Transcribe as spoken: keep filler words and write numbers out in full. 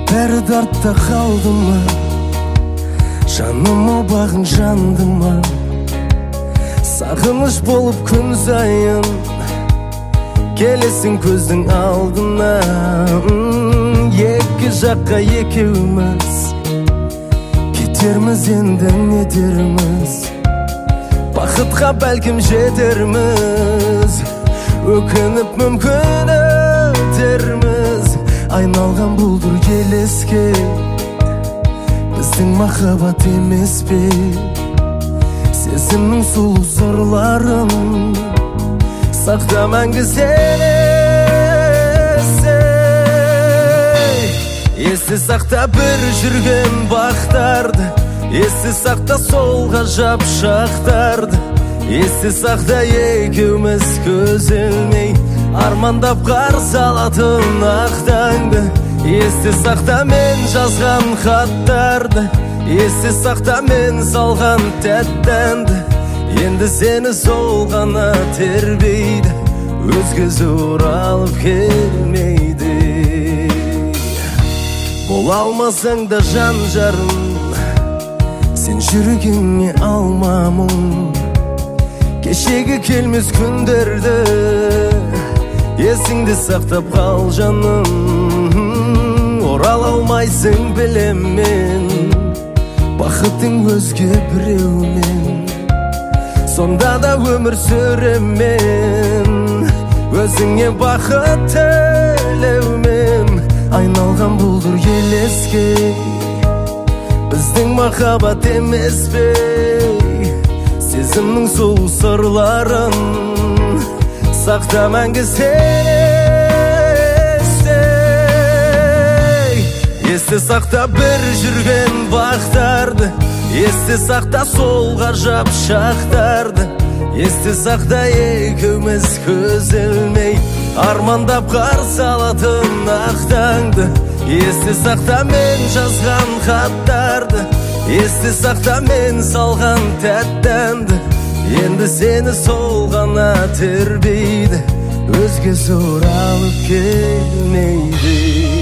бәрі дартта қалды ма, жаныма бағың жанды ма? Сағыныш болып күн сайын келесің көздің алдына. Екі жаққа екеуміз кетерміз, енді не дерміз? Бақытқа бәлкім жетерміз, өкініп мүмкін өтерміз. Айналған бұлдыр елеске, біздің махаббат емес пе? Сезімнің сұлу сырларын сақта мәңгі сен есте. Есте сақта бір жүрген бақтарды, есте сақта сол ғажап шақтарды. Есте сақта екеуміз көз ілмей армандап қарсы алатын ақ таңды. Есте сақта мен жазған хаттарды, есте сақта мен салған тәттәнді. Енді сені сол ғана тербейді, өзгесі оралып келмейді. Бола алмасаң да жан жарым, сен жүрегіңе алма мұң. Кешегі келмес күндерді есіңде сақтап қал жаным. Орала алмайсың білемін, бақытың өзге біреумен. Сонда да өмір сүремін, өзіңе бақыт тілеумен. Айналған бұлдыр елеске, біздің махаббат емес пе? Сезімнің сол сырларын сақта мәңгі сен есте. Есте сақта бір жүрген бақтарды, есте сақта сол ғажап шақтарды. Есте сақта екеуміз көз ілмей армандап қарсы алатын ақ таңды. Есте сақта мен жазған хаттарды, есте сақта мен салған тәттәнді. Енді сені сол ғана тербейді, өзгесі оралып келмейді.